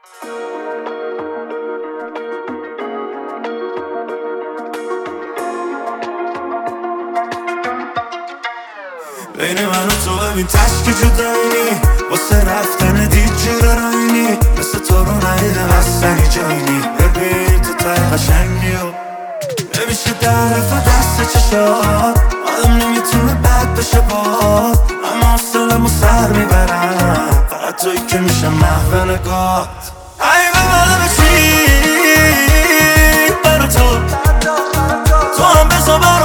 بین من و تو ببین تشکی جدایینی، واسه رفتن دید جیره راینی، مثل تو رو ندیدم اصلا جایینی. ببین تو تای قشنگی و نمیشه درفت دست چشات، آدم نمیتونه بد بشه باد، اما حوصله‌مو سر میبرم، فقط تویی که میشه محو نگات. ای ببالم چی برا تو هم بزا برا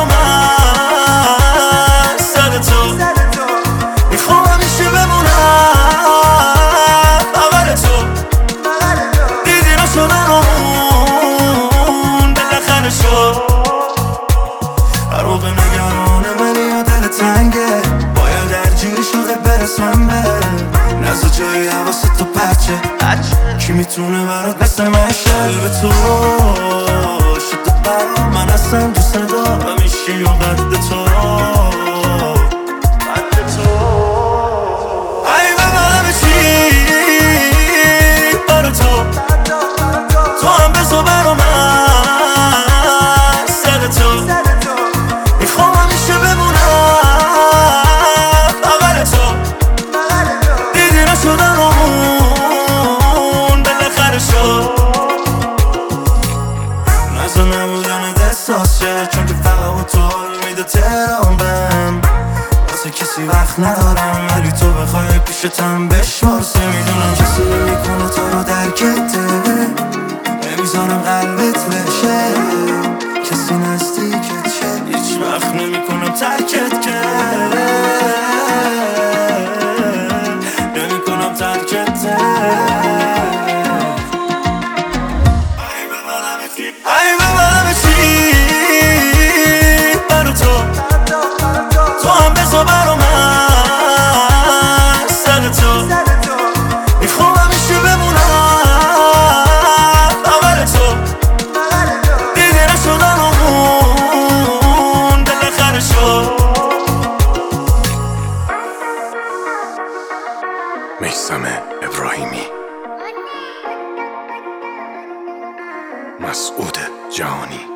من سر تو، میخوام همیشه بمونم بغل تو، دیدی نشدن اون بالاخره شد. هر موقع نگرانه ولی یا دل تنگه، باید درگیری شده برسم به نزد جایی حواست تو پچه، کی میتونه برات مثل من شه؟ به تو شده برا من اصلا دوست دارم ایشی و قد تو. ای ببالم چی برا تو هم بزا برا من سر تو، میخوام همیشه بمونم بغل تو، دیدی نشدن اون بالاخره شد. نزا نبودن احساس شه، چون که فقط با تو میده تهران بهم، واسه کسی وقت ندارم ولی تو بخوای پیشتم بشمارسه. میدونم کسی نمیکنه تو رو درکته، نمیذارم قلبت بشه، کسی نزدیکت شه، هیچ وقت نمیکنم ترکت که نمیکنم ترکت. ای ببالم چی برا تو هم بزا برا من سر تو، میخوام همیشه بمونم بغل تو، دیگه نشدن اون بالاخره شد. میثم ابراهیمی، مسعود جهانی.